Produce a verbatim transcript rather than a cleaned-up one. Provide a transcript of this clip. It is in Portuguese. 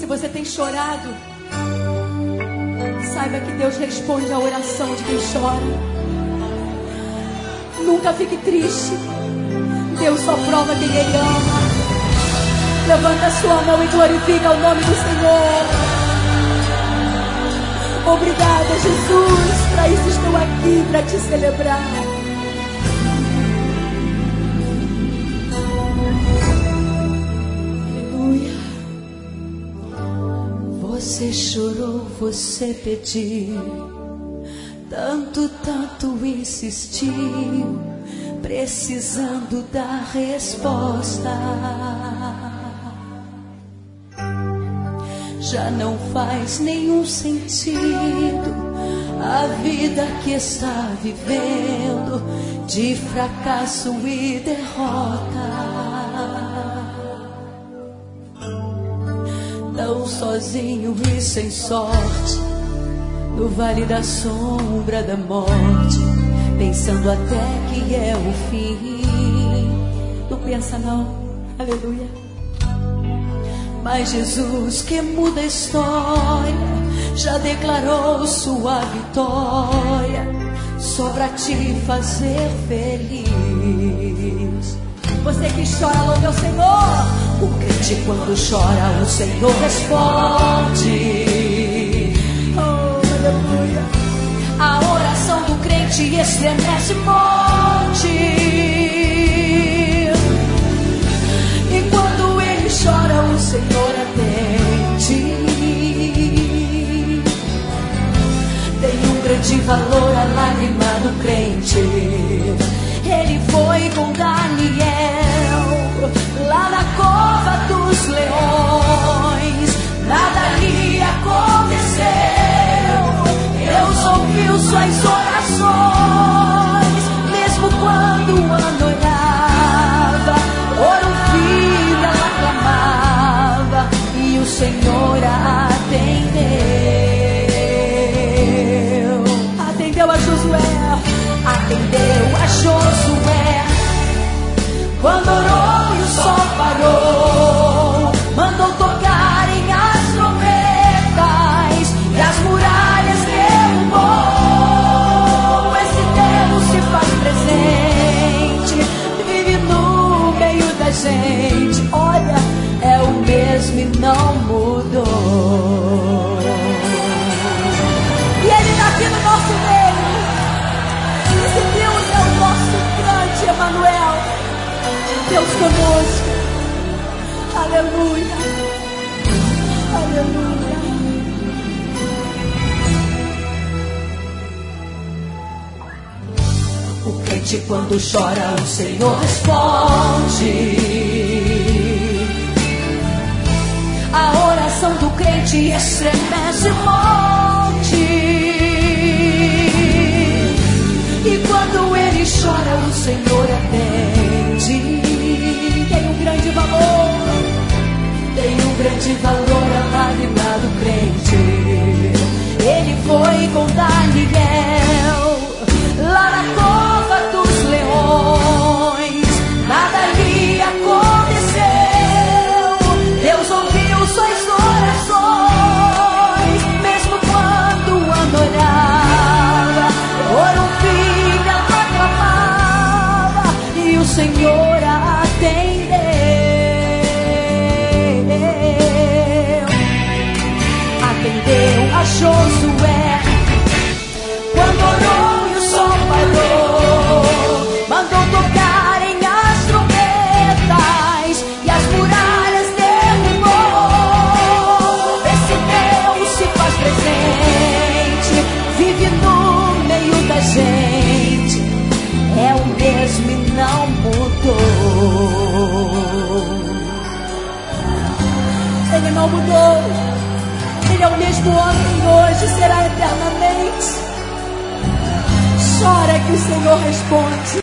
você tem chorado, saiba que Deus responde à oração de quem chora. Nunca fique triste. Deus só prova quem Ele ama. Levanta a sua mão e glorifica o nome do Senhor. Obrigada, Jesus. Para isso estou aqui, para te celebrar. Você chorou, você pediu, tanto, tanto insistiu, precisando da resposta. Já não faz nenhum sentido a vida que está vivendo, de fracasso e derrota. Tão sozinho e sem sorte, no vale da sombra da morte, pensando até que é o fim. Não pensa não, aleluia. Mas Jesus, que muda a história, já declarou sua vitória, só pra te fazer feliz. Você que chora, louve ao Senhor. O crente quando chora, o Senhor responde. Oh, aleluia. A oração do crente estremece monte. E quando ele chora, o Senhor atende. Tem um grande valor a lágrima do crente. Ele foi com Daniel lá na cova dos leões. Nada lhe aconteceu. Deus ouviu suas orações. Mesmo quando anorava, por um filho ela clamava, e o Senhor a atendeu. Atendeu a Josué. Atendeu a Josué. Quando orou e o sol parou, mandou tocarem as trombetas e as muralhas derrubou. Esse Deus se faz presente, vive no meio da gente. Olha, é o mesmo e não mudou. E Ele está aqui no nosso meio. Esse Deus é o nosso grande Emanuel, Deus conosco. Aleluia, aleluia. O crente quando chora, o Senhor responde. A oração do crente estremece o monte. E quando ele chora, o Senhor atende. Tem um grande valor, tem um grande valor a lágrima do crente. Ele foi com Daniel lá na cova dos leões. Nada lhe aconteceu. Deus ouviu suas orações. Mesmo quando adorava, por um filho ela clamava, e o Senhor a atendeu. Atendeu a Josué. Quando orou e o sol parou, mandou tocarem as trombetas e as muralhas derrubou. Esse Deus se faz presente, vive no meio da gente. É o mesmo e não mudou. Ele não mudou. Ele é o mesmo ontem, hoje, será eternamente. Chora que o Senhor responde.